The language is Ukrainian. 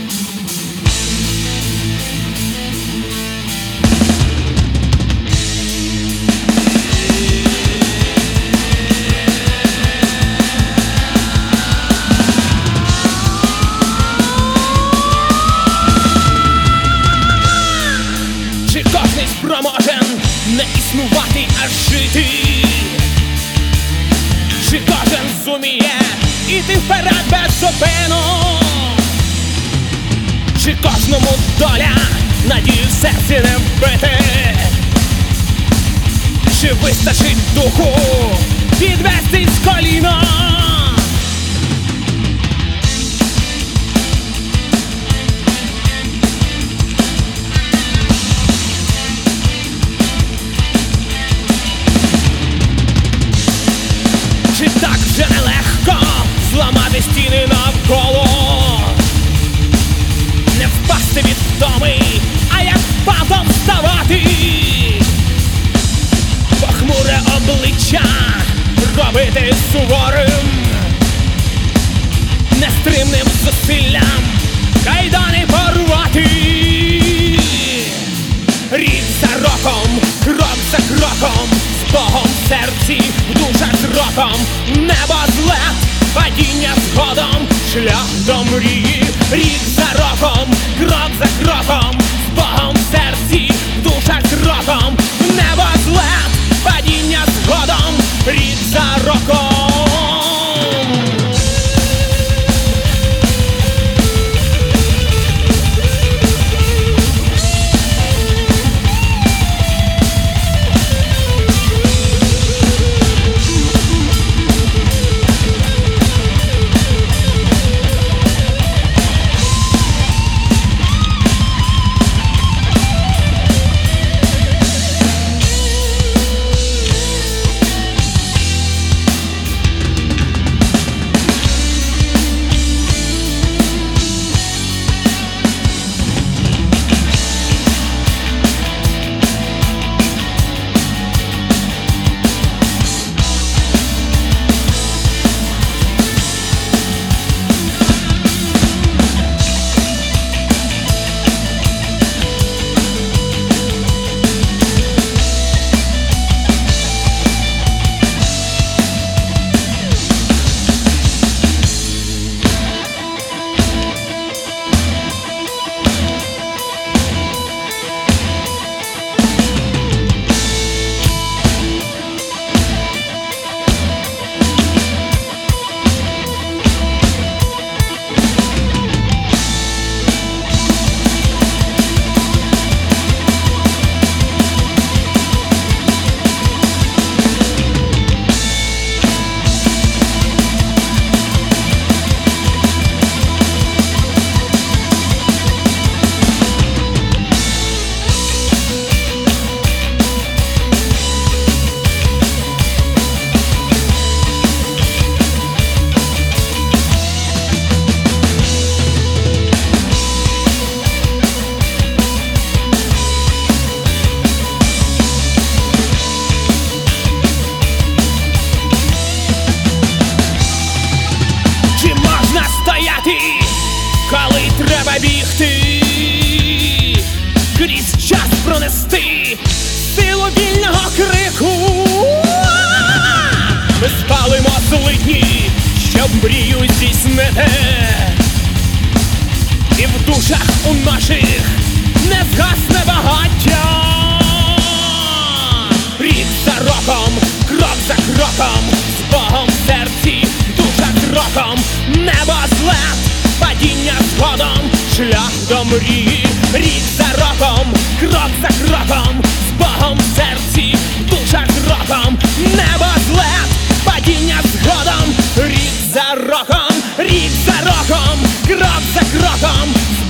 Спроможен не існувати, а жити. Чи кожен зуміє іти вперед без зупину? Чи кожному доля надію в серці не вбити? Чи вистачить духу підвестись з коліна? Чи так вже нелегко зламати стіни навколо? Не впасти від втоми, а як впав, то вставати. Похмуре обличчя робити суворим, нестримним зусиллям кайдани порвати. Рік за роком, крок за кроком, з Богом в серці, в душах з роком. Небо злет, падіння згодом, шлях до мрії. Рік за роком, крок за кроком, з Богом в серці, в душах з роком. Небо злет, падіння згодом, рік за роком. Коли треба бігти, крізь час пронести силу вільного крику. Ми спалимо злидні, щоб мрію здійснити, і в душах у наших не згасне багаття. Рік за роком, крок за кроком, з Богом в серці, в душах з роком. Небо злет, падіння згодом, шлях до мрії. Рік за роком, крок за кроком, з Богом в серці, в душах з роком. Небо злет, падіння згодом, рік за роком, крок за кроком, з